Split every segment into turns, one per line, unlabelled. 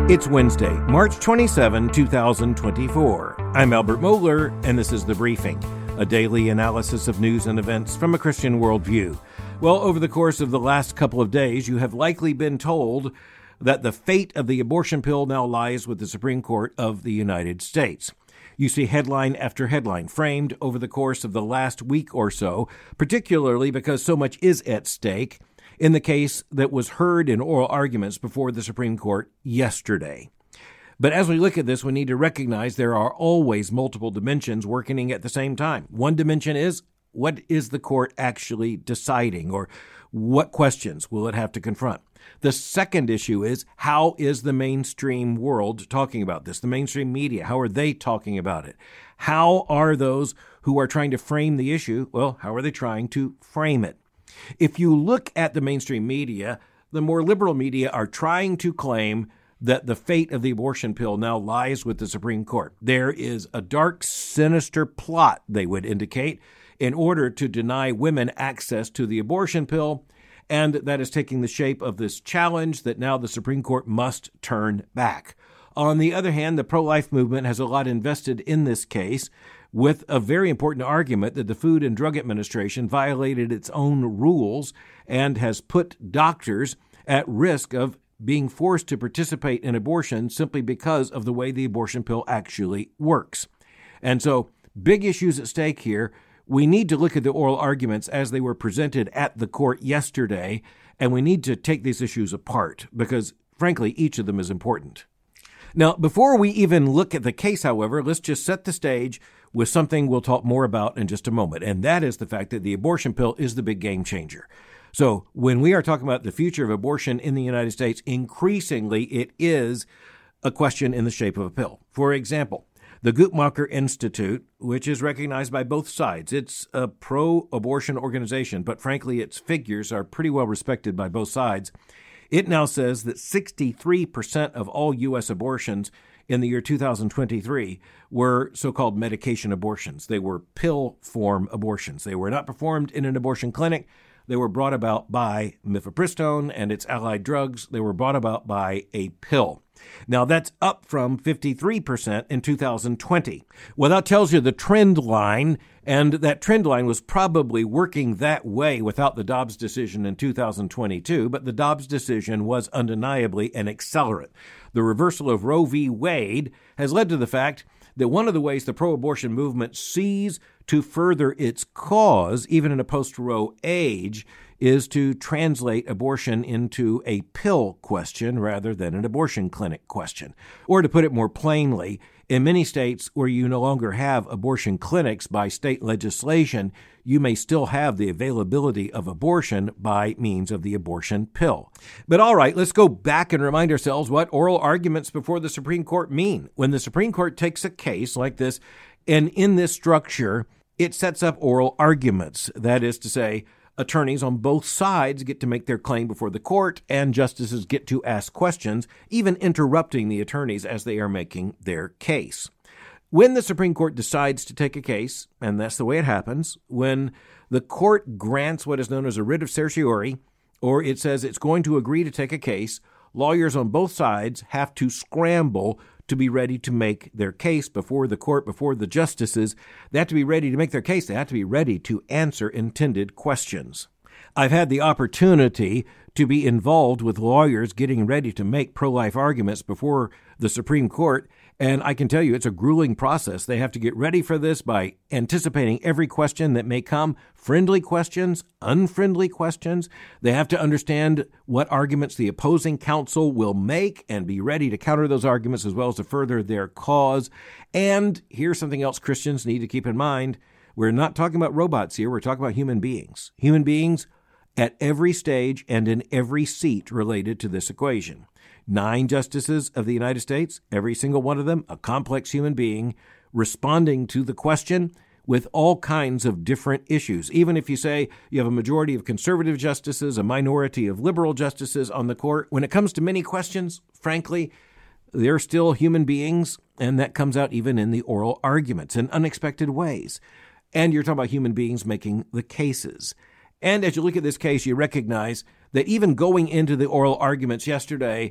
It's Wednesday, March 27, 2024. I'm Albert Mohler, and this is The Briefing, a daily analysis of news and events from a Christian worldview. Well, over the course of the last couple of days, you have likely been told that the fate of the abortion pill now lies with the Supreme Court of the United States. You see headline after headline framed over the course of the last week or so, particularly because so much is at stake in the case that was heard in oral arguments before the Supreme Court yesterday. But as we look at this, we need to recognize there are always multiple dimensions working at the same time. One dimension is, what is the court actually deciding, or what questions will it have to confront? The second issue is, how is the mainstream world talking about this? The mainstream media, how are they talking about it? How are those who are trying to frame the issue, well, how are they trying to frame it? If you look at the mainstream media, the more liberal media are trying to claim that the fate of the abortion pill now lies with the Supreme Court. There is a dark, sinister plot, they would indicate, in order to deny women access to the abortion pill, and that is taking the shape of this challenge that now the Supreme Court must turn back. On the other hand, the pro-life movement has a lot invested in this case, with a very important argument that the Food and Drug Administration violated its own rules and has put doctors at risk of being forced to participate in abortion simply because of the way the abortion pill actually works. And so, big issues at stake here. We need to look at the oral arguments as they were presented at the court yesterday, and we need to take these issues apart because, frankly, each of them is important. Now, before we even look at the case, however, let's just set the stage with something we'll talk more about in just a moment, and that is the fact that the abortion pill is the big game changer. So when we are talking about the future of abortion in the United States, increasingly it is a question in the shape of a pill. For example, the Guttmacher Institute, which is recognized by both sides, it's a pro-abortion organization, but frankly its figures are pretty well respected by both sides. It now says that 63% of all U.S. abortions in the year 2023 were so-called medication abortions. They were pill form abortions. They were not performed in an abortion clinic. They were brought about by mifepristone and its allied drugs. They were brought about by a pill. Now, that's up from 53% in 2020. Well, that tells you the trend line, and that trend line was probably working that way without the Dobbs decision in 2022, but the Dobbs decision was undeniably an accelerant. The reversal of Roe v. Wade has led to the fact that one of the ways the pro-abortion movement sees to further its cause, even in a post-Roe age, is to translate abortion into a pill question rather than an abortion clinic question. Or to put it more plainly, in many states where you no longer have abortion clinics by state legislation, you may still have the availability of abortion by means of the abortion pill. But all right, let's go back and remind ourselves what oral arguments before the Supreme Court mean. When the Supreme Court takes a case like this, and in this structure, it sets up oral arguments. That is to say, attorneys on both sides get to make their claim before the court, and justices get to ask questions, even interrupting the attorneys as they are making their case. When the Supreme Court decides to take a case, and that's the way it happens, when the court grants what is known as a writ of certiorari, or it says it's going to agree to take a case, lawyers on both sides have to scramble to be ready to make their case before the court, before the justices. They have to be ready to make their case. They have to be ready to answer intended questions. I've had the opportunity to be involved with lawyers getting ready to make pro-life arguments before the Supreme Court, and I can tell you it's a grueling process. They have to get ready for this by anticipating every question that may come, friendly questions, unfriendly questions. They have to understand what arguments the opposing counsel will make and be ready to counter those arguments as well as to further their cause. And here's something else Christians need to keep in mind. We're not talking about robots here. We're talking about human beings. Human beings at every stage and in every seat related to this equation. 9 justices of the United States, every single one of them, a complex human being, responding to the question with all kinds of different issues. Even if you say you have a majority of conservative justices, a minority of liberal justices on the court, when it comes to many questions, frankly, they're still human beings, and that comes out even in the oral arguments in unexpected ways. And you're talking about human beings making the cases. And as you look at this case, you recognize that even going into the oral arguments yesterday,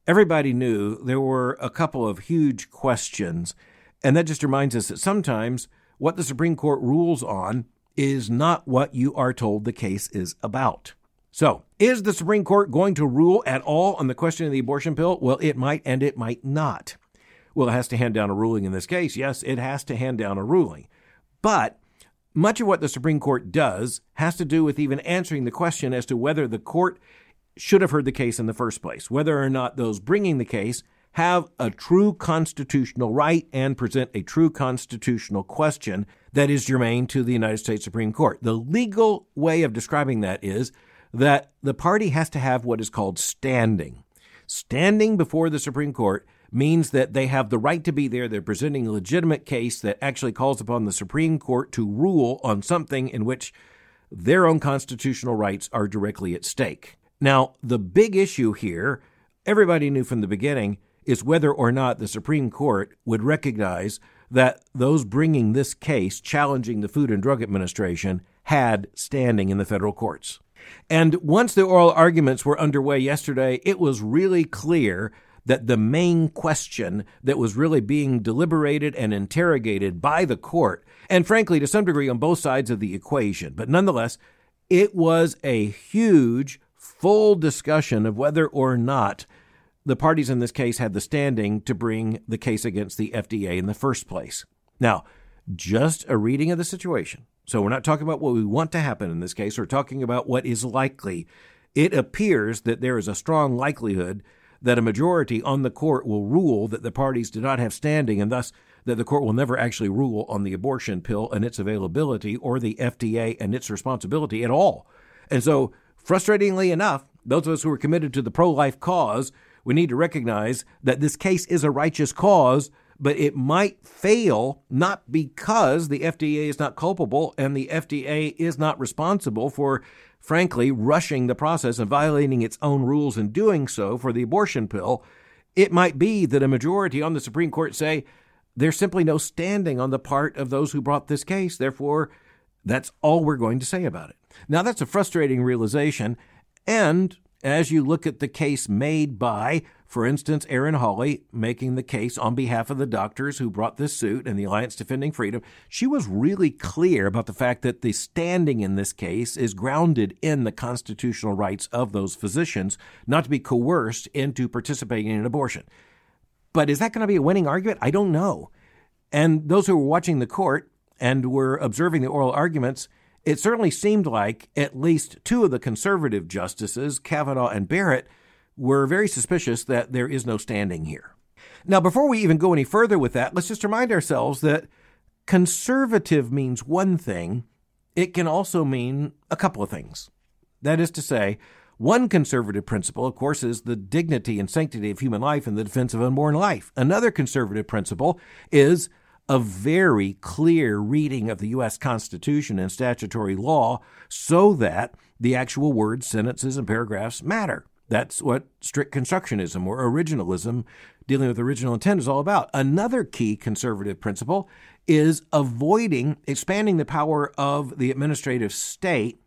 everybody knew there were a couple of huge questions, and that just reminds us that sometimes what the Supreme Court rules on is not what you are told the case is about. So, is the Supreme Court going to rule at all on the question of the abortion pill? Well, it might and it might not. Well, it has to hand down a ruling in this case. Yes, it has to hand down a ruling. But much of what the Supreme Court does has to do with even answering the question as to whether the court should have heard the case in the first place, whether or not those bringing the case have a true constitutional right and present a true constitutional question that is germane to the United States Supreme Court. The legal way of describing that is that the party has to have what is called standing. Standing before the Supreme Court means that they have the right to be there. They're presenting a legitimate case that actually calls upon the Supreme Court to rule on something in which their own constitutional rights are directly at stake. Now, the big issue here, everybody knew from the beginning, is whether or not the Supreme Court would recognize that those bringing this case, challenging the Food and Drug Administration, had standing in the federal courts. And once the oral arguments were underway yesterday, it was really clear that the main question that was really being deliberated and interrogated by the court, and frankly, to some degree on both sides of the equation, but nonetheless, it was a huge, full discussion of whether or not the parties in this case had the standing to bring the case against the FDA in the first place. Now, just a reading of the situation. So we're not talking about what we want to happen in this case. We're talking about what is likely. It appears that there is a strong likelihood that a majority on the court will rule that the parties do not have standing, and thus that the court will never actually rule on the abortion pill and its availability or the FDA and its responsibility at all. And so, frustratingly enough, those of us who are committed to the pro-life cause, we need to recognize that this case is a righteous cause, but it might fail not because the FDA is not culpable and the FDA is not responsible for, frankly, rushing the process and violating its own rules in doing so for the abortion pill. It might be that a majority on the Supreme Court say there's simply no standing on the part of those who brought this case. Therefore, that's all we're going to say about it. Now, that's a frustrating realization. And as you look at the case made by, for instance, Erin Hawley, making the case on behalf of the doctors who brought this suit and the Alliance Defending Freedom, she was really clear about the fact that the standing in this case is grounded in the constitutional rights of those physicians not to be coerced into participating in an abortion. But is that going to be a winning argument? I don't know. And those who were watching the court and were observing the oral arguments, it certainly seemed like at least two of the conservative justices, Kavanaugh and Barrett, were very suspicious that there is no standing here. Now, before we even go any further with that, let's just remind ourselves that conservative means one thing. It can also mean a couple of things. That is to say, one conservative principle, of course, is the dignity and sanctity of human life and the defense of unborn life. Another conservative principle is a very clear reading of the U.S. Constitution and statutory law so that the actual words, sentences, and paragraphs matter. That's what strict constructionism or originalism, dealing with original intent, is all about. Another key conservative principle is avoiding expanding the power of the administrative state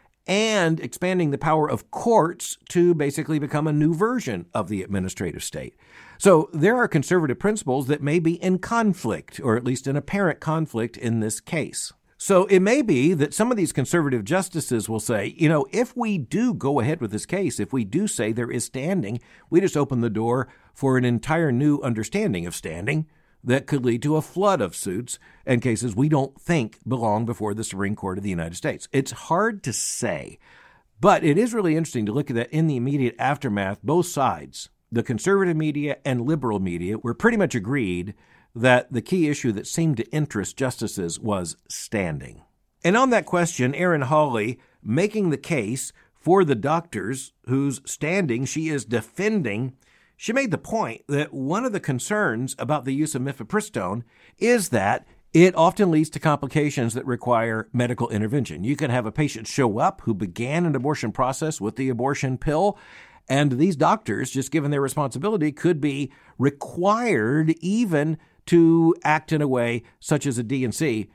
and expanding the power of courts to basically become a new version of the administrative state. So there are conservative principles that may be in conflict, or at least in apparent conflict in this case. So it may be that some of these conservative justices will say, if we do go ahead with this case, if we do say there is standing, we just open the door for an entire new understanding of standing that could lead to a flood of suits and cases we don't think belong before the Supreme Court of the United States. It's hard to say, but it is really interesting to look at that in the immediate aftermath. Both sides, the conservative media and liberal media, were pretty much agreed that the key issue that seemed to interest justices was standing. And on that question, Erin Hawley, making the case for the doctors whose standing she is defending, she made the point that one of the concerns about the use of mifepristone is that it often leads to complications that require medical intervention. You can have a patient show up who began an abortion process with the abortion pill, and these doctors, just given their responsibility, could be required even to act in a way such as a D&C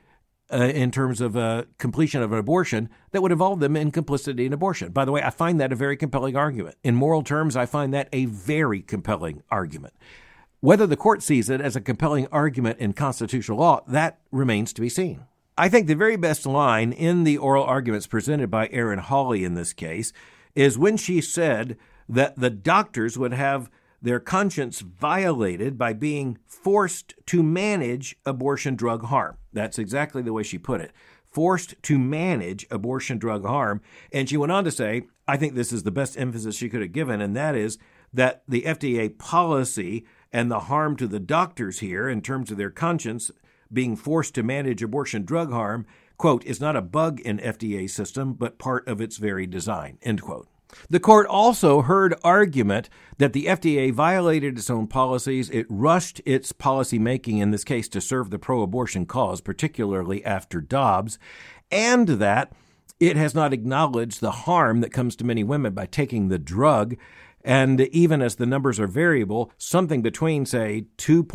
in terms of completion of an abortion that would involve them in complicity in abortion. By the way, I find that a very compelling argument. In moral terms, I find that a very compelling argument. Whether the court sees it as a compelling argument in constitutional law, that remains to be seen. I think the very best line in the oral arguments presented by Erin Hawley in this case is when she said that the doctors would have their conscience violated by being forced to manage abortion drug harm. That's exactly the way she put it. Forced to manage abortion drug harm. And she went on to say, I think this is the best emphasis she could have given, and that is that the FDA policy and the harm to the doctors here in terms of their conscience being forced to manage abortion drug harm, quote, is not a bug in FDA system, but part of its very design, end quote. The court also heard argument that the FDA violated its own policies. It rushed its policy making in this case to serve the pro-abortion cause, particularly after Dobbs, and that it has not acknowledged the harm that comes to many women by taking the drug. And even as the numbers are variable, something between, say,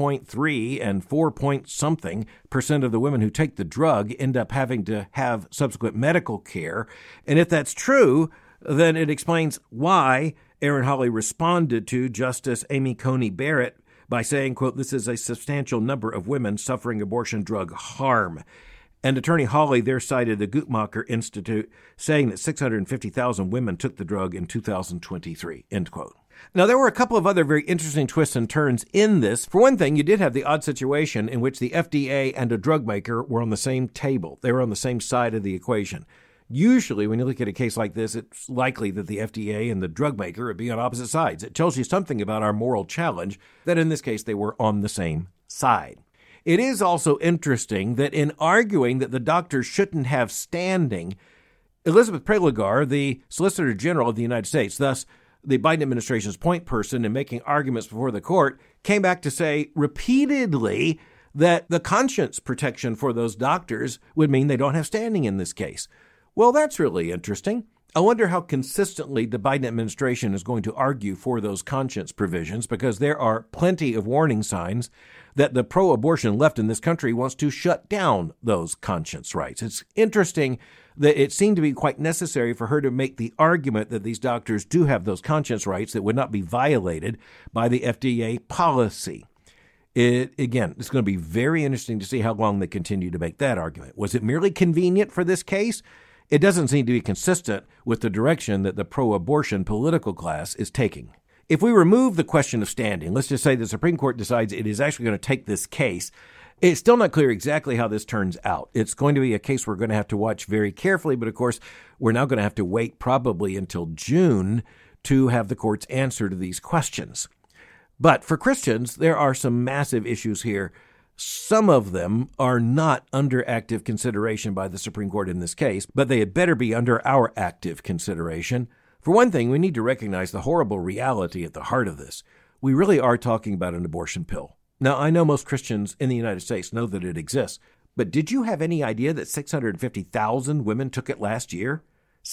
2.3 and 4-point-something% of the women who take the drug end up having to have subsequent medical care. And if that's true, then it explains why Erin Hawley responded to Justice Amy Coney Barrett by saying, quote, this is a substantial number of women suffering abortion drug harm. And Attorney Hawley there cited the Guttmacher Institute, saying that 650,000 women took the drug in 2023, end quote. Now, there were a couple of other very interesting twists and turns in this. For one thing, you did have the odd situation in which the FDA and a drug maker were on the same table. They were on the same side of the equation. Usually, when you look at a case like this, it's likely that the FDA and the drug maker would be on opposite sides. It tells you something about our moral challenge that in this case they were on the same side. It is also interesting that in arguing that the doctors shouldn't have standing, Elizabeth Prelogar, the Solicitor General of the United States, thus the Biden administration's point person in making arguments before the court, came back to say repeatedly that the conscience protection for those doctors would mean they don't have standing in this case. Well, that's really interesting. I wonder how consistently the Biden administration is going to argue for those conscience provisions, because there are plenty of warning signs that the pro-abortion left in this country wants to shut down those conscience rights. It's interesting that it seemed to be quite necessary for her to make the argument that these doctors do have those conscience rights that would not be violated by the FDA policy. It's going to be very interesting to see how long they continue to make that argument. Was it merely convenient for this case? It doesn't seem to be consistent with the direction that the pro-abortion political class is taking. If we remove the question of standing, let's just say the Supreme Court decides it is actually going to take this case, it's still not clear exactly how this turns out. It's going to be a case we're going to have to watch very carefully, but of course, we're now going to have to wait probably until June to have the court's answer to these questions. But for Christians, there are some massive issues here. Some of them are not under active consideration by the Supreme Court in this case, but they had better be under our active consideration. For one thing, we need to recognize the horrible reality at the heart of this. We really are talking about an abortion pill. Now, I know most Christians in the United States know that it exists, but did you have any idea that 650,000 women took it last year?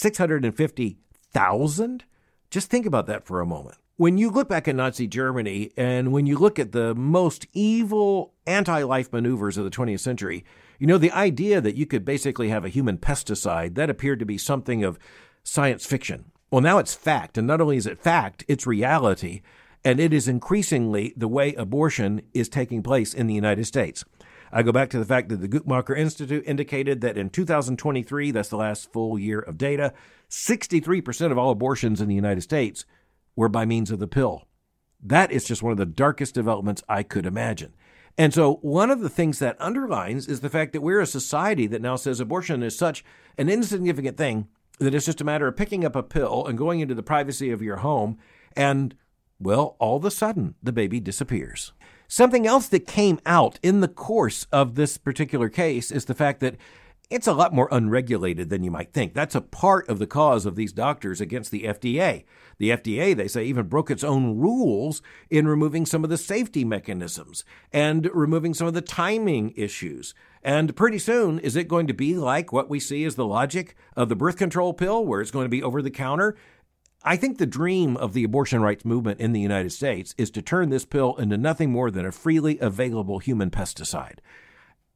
650,000? Just think about that for a moment. When you look back at Nazi Germany and when you look at the most evil anti-life maneuvers of the 20th century, you know, the idea that you could basically have a human pesticide, that appeared to be something of science fiction. Well, now it's fact. And not only is it fact, it's reality. And it is increasingly the way abortion is taking place in the United States. I go back to the fact that the Guttmacher Institute indicated that in 2023, that's the last full year of data, 63% of all abortions in the United States were by means of the pill. That is just one of the darkest developments I could imagine. And so one of the things that underlines is the fact that we're a society that now says abortion is such an insignificant thing that it's just a matter of picking up a pill and going into the privacy of your home and, well, all of a sudden the baby disappears. Something else that came out in the course of this particular case is the fact that it's a lot more unregulated than you might think. That's a part of the cause of these doctors against the FDA. The FDA, they say, even broke its own rules in removing some of the safety mechanisms and removing some of the timing issues. And pretty soon, is it going to be like what we see as the logic of the birth control pill, where it's going to be over the counter? I think the dream of the abortion rights movement in the United States is to turn this pill into nothing more than a freely available human pesticide.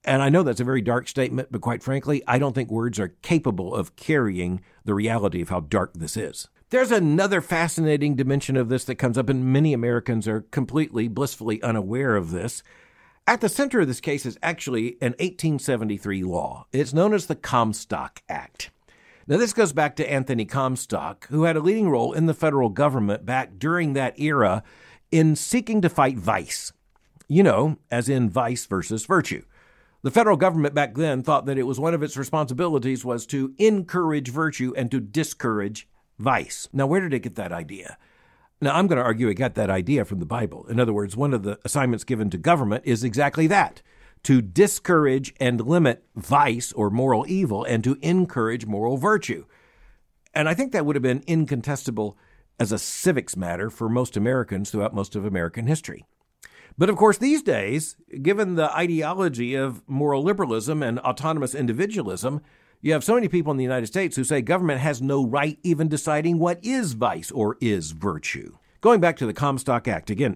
And I know that's a very dark statement, but quite frankly, I don't think words are capable of carrying the reality of how dark this is. There's another fascinating dimension of this that comes up, and many Americans are completely, blissfully unaware of this. At the center of this case is actually an 1873 law. It's known as the Comstock Act. Now, this goes back to Anthony Comstock, who had a leading role in the federal government back during that era in seeking to fight vice. You know, as in vice versus virtue. The federal government back then thought that it was one of its responsibilities was to encourage virtue and to discourage vice. Now, where did it get that idea? Now, I'm going to argue it got that idea from the Bible. In other words, one of the assignments given to government is exactly that, to discourage and limit vice or moral evil and to encourage moral virtue. And I think that would have been incontestable as a civics matter for most Americans throughout most of American history. But of course, these days, given the ideology of moral liberalism and autonomous individualism, you have so many people in the United States who say government has no right even deciding what is vice or is virtue. Going back to the Comstock Act, again,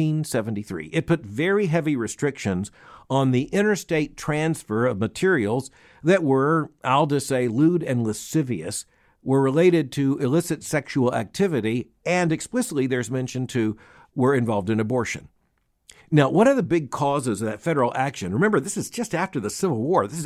1873, it put very heavy restrictions on the interstate transfer of materials that were, I'll just say, lewd and lascivious, were related to illicit sexual activity, and explicitly there's mention to were involved in abortion. Now, one of the big causes of that federal action, remember, this is just after the Civil War. This is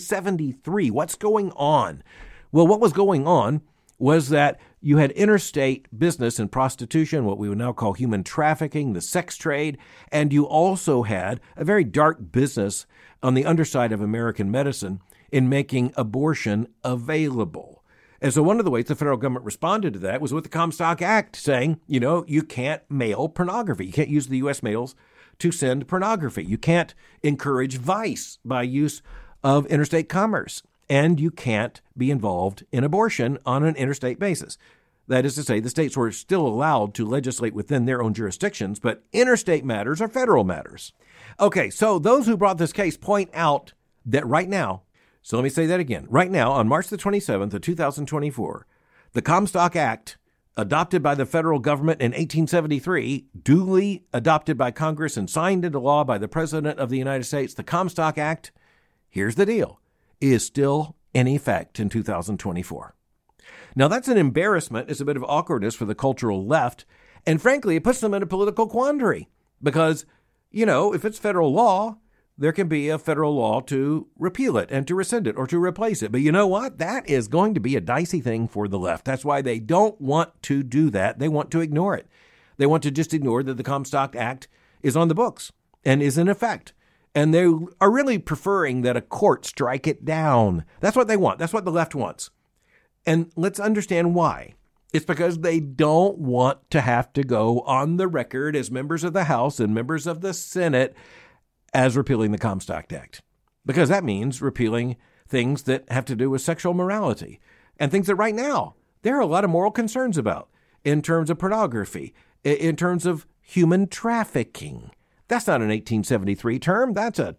1873. What's going on? Well, what was going on was that you had interstate business and prostitution, what we would now call human trafficking, the sex trade, and you also had a very dark business on the underside of American medicine in making abortion available. And so one of the ways the federal government responded to that was with the Comstock Act saying, you know, you can't mail pornography. You can't use the U.S. mails to send pornography. You can't encourage vice by use of interstate commerce. And you can't be involved in abortion on an interstate basis. That is to say, the states were still allowed to legislate within their own jurisdictions, but interstate matters are federal matters. Okay, so those who brought this case point out that right now, so let me say that again, right now, on March the 27th of 2024, the Comstock Act, adopted by the federal government in 1873, duly adopted by Congress and signed into law by the President of the United States, the Comstock Act, here's the deal, is still in effect in 2024. Now, that's an embarrassment. It's a bit of awkwardness for the cultural left. And frankly, it puts them in a political quandary because, you know, if it's federal law, there can be a federal law to repeal it and to rescind it or to replace it. But you know what? That is going to be a dicey thing for the left. That's why they don't want to do that. They want to ignore it. They want to just ignore that the Comstock Act is on the books and is in effect. And they are really preferring that a court strike it down. That's what they want. That's what the left wants. And let's understand why. It's because they don't want to have to go on the record as members of the House and members of the Senate as repealing the Comstock Act. Because that means repealing things that have to do with sexual morality and things that right now there are a lot of moral concerns about in terms of pornography, in terms of human trafficking. That's not an 1873 term. That's a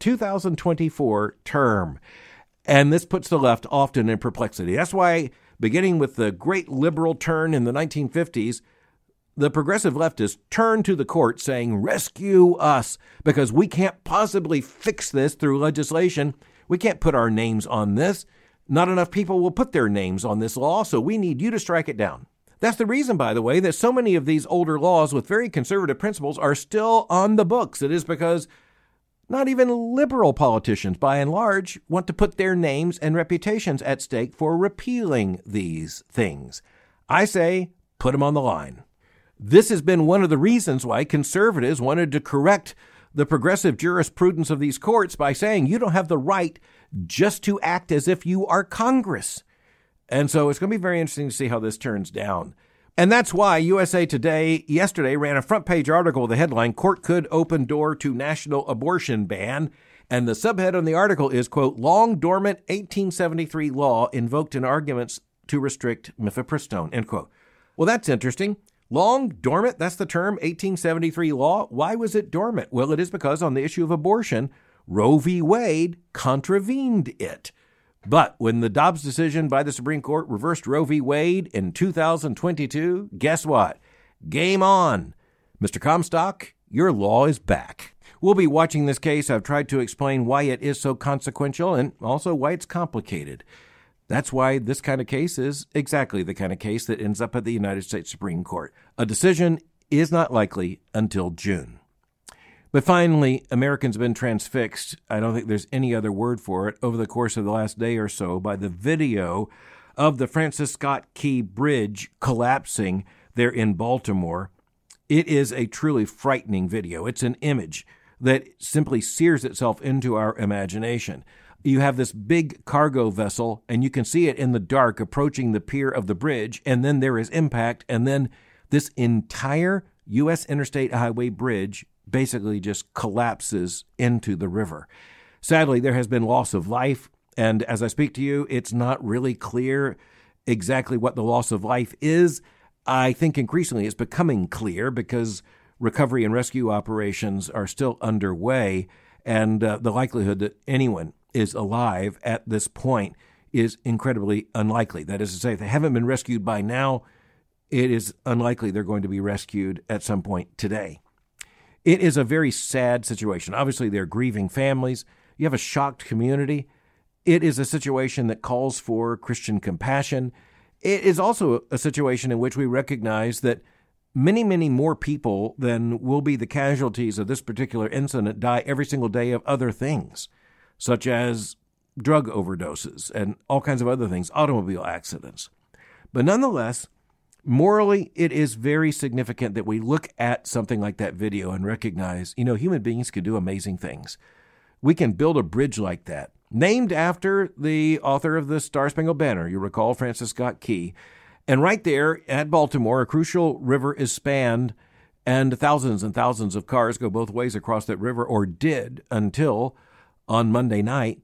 2024 term. And this puts the left often in perplexity. That's why, beginning with the great liberal turn in the 1950s, the progressive leftists turned to the court saying, rescue us, because we can't possibly fix this through legislation. We can't put our names on this. Not enough people will put their names on this law, so we need you to strike it down. That's the reason, by the way, that so many of these older laws with very conservative principles are still on the books. It is because not even liberal politicians, by and large, want to put their names and reputations at stake for repealing these things. I say, put them on the line. This has been one of the reasons why conservatives wanted to correct the progressive jurisprudence of these courts by saying you don't have the right just to act as if you are Congress. And so it's going to be very interesting to see how this turns down. And that's why USA Today yesterday ran a front page article with the headline, Court Could Open Door to National Abortion Ban. And the subhead on the article is, quote, Long Dormant 1873 Law Invoked in Arguments to Restrict Mifepristone, end quote. Well, that's interesting. Long dormant, that's the term, 1873 law. Why was it dormant? Well, it is because on the issue of abortion, Roe v. Wade contravened it. But when the Dobbs decision by the Supreme Court reversed Roe v. Wade in 2022, guess what? Game on. Mr. Comstock, your law is back. We'll be watching this case. I've tried to explain why it is so consequential and also why it's complicated. That's why this kind of case is exactly the kind of case that ends up at the United States Supreme Court. A decision is not likely until June. But finally, Americans have been transfixed, I don't think there's any other word for it, over the course of the last day or so by the video of the Francis Scott Key Bridge collapsing there in Baltimore. It is a truly frightening video. It's an image that simply sears itself into our imagination. You have this big cargo vessel, and you can see it in the dark approaching the pier of the bridge, and then there is impact, and then this entire U.S. Interstate Highway bridge basically just collapses into the river. Sadly, there has been loss of life, and as I speak to you, it's not really clear exactly what the loss of life is. I think increasingly it's becoming clear because recovery and rescue operations are still underway, and the likelihood that anyone is alive at this point is incredibly unlikely. That is to say, if they haven't been rescued by now, it is unlikely they're going to be rescued at some point today. It is a very sad situation. Obviously, they're grieving families. You have a shocked community. It is a situation that calls for Christian compassion. It is also a situation in which we recognize that many, many more people than will be the casualties of this particular incident die every single day of other things, such as drug overdoses and all kinds of other things, automobile accidents. But nonetheless, morally, it is very significant that we look at something like that video and recognize, human beings can do amazing things. We can build a bridge like that, named after the author of the Star-Spangled Banner, you recall, Francis Scott Key. And right there at Baltimore, a crucial river is spanned, and thousands of cars go both ways across that river, or did until on Monday night,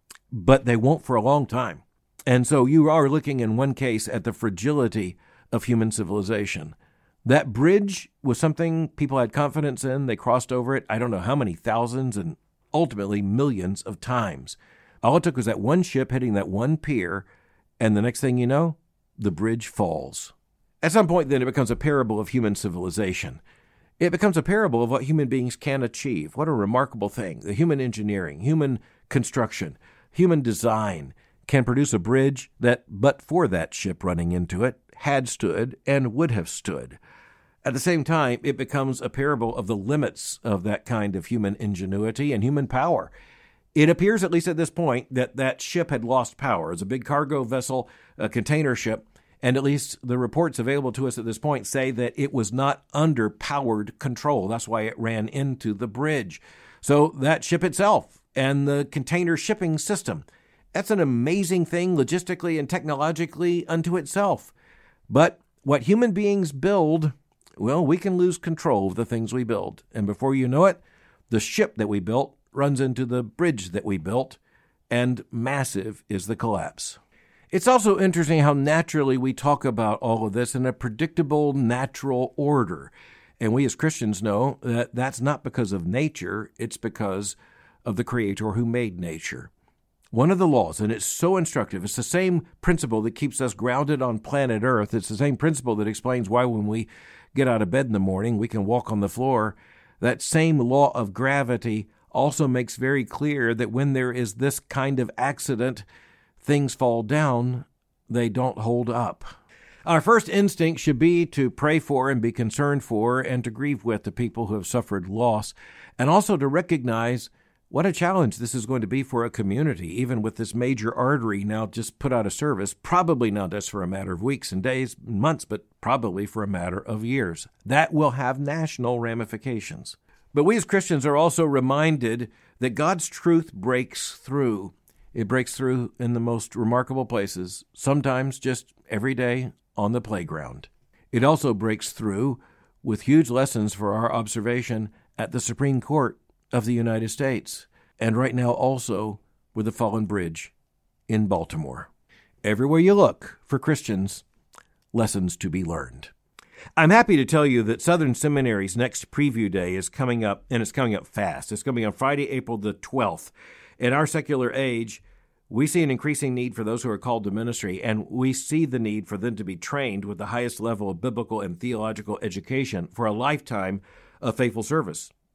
but they won't for a long time. And so you are looking in one case at the fragility of human civilization. That bridge was something people had confidence in. They crossed over it, I don't know how many thousands and ultimately millions of times. All it took was that one ship hitting that one pier, and the next thing you know, the bridge falls. At some point, then, it becomes a parable of human civilization. It becomes a parable of what human beings can achieve. What a remarkable thing. The human engineering, human construction, human design can produce a bridge that, but for that ship running into it, had stood and would have stood. At the same time, it becomes a parable of the limits of that kind of human ingenuity and human power. It appears, at least at this point, that that ship had lost power. It's a big cargo vessel, a container ship, and at least the reports available to us at this point say that it was not under powered control. That's why it ran into the bridge. So that ship itself and the container shipping system, that's an amazing thing logistically and technologically unto itself. But what human beings build, well, we can lose control of the things we build. And before you know it, the ship that we built runs into the bridge that we built, and massive is the collapse. It's also interesting how naturally we talk about all of this in a predictable, natural order. And we as Christians know that that's not because of nature, it's because of the Creator who made nature. One of the laws, and it's so instructive, it's the same principle that keeps us grounded on planet Earth. It's the same principle that explains why when we get out of bed in the morning, we can walk on the floor. That same law of gravity also makes very clear that when there is this kind of accident, things fall down, they don't hold up. Our first instinct should be to pray for and be concerned for and to grieve with the people who have suffered loss, and also to recognize what a challenge this is going to be for a community, even with this major artery now just put out of service, probably not just for a matter of weeks and days, months, but probably for a matter of years. That will have national ramifications. But we as Christians are also reminded that God's truth breaks through. It breaks through in the most remarkable places, sometimes just every day on the playground. It also breaks through with huge lessons for our observation at the Supreme Court of the United States, and right now also with the fallen bridge in Baltimore. Everywhere you look for Christians, lessons to be learned. I'm happy to tell you that Southern Seminary's next preview day is coming up, and it's coming up fast. It's going to be on Friday, April the 12th. In our secular age, we see an increasing need for those who are called to ministry, and we see the need for them to be trained with the highest level of biblical and theological education for a lifetime of faithful service.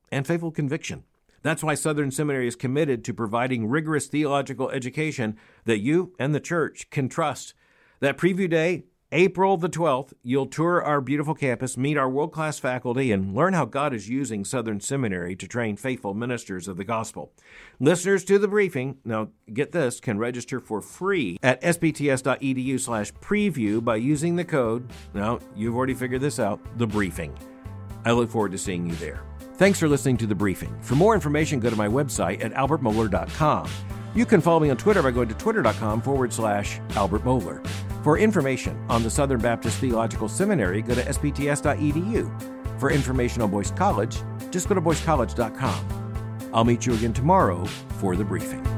and faithful conviction. That's why Southern Seminary is committed to providing rigorous theological education that you and the church can trust. That preview day, April the 12th, you'll tour our beautiful campus, meet our world-class faculty, and learn how God is using Southern Seminary to train faithful ministers of the gospel. Listeners to the briefing, now get this, can register for free at sbts.edu/preview by using the code, now you've already figured this out, The Briefing. I look forward to seeing you there. Thanks for listening to The Briefing. For more information, go to my website at albertmohler.com. You can follow me on Twitter by going to twitter.com/Albert Mohler. For information on the Southern Baptist Theological Seminary, go to sbts.edu. For information on Boyce College, just go to boycecollege.com. I'll meet you again tomorrow for The Briefing.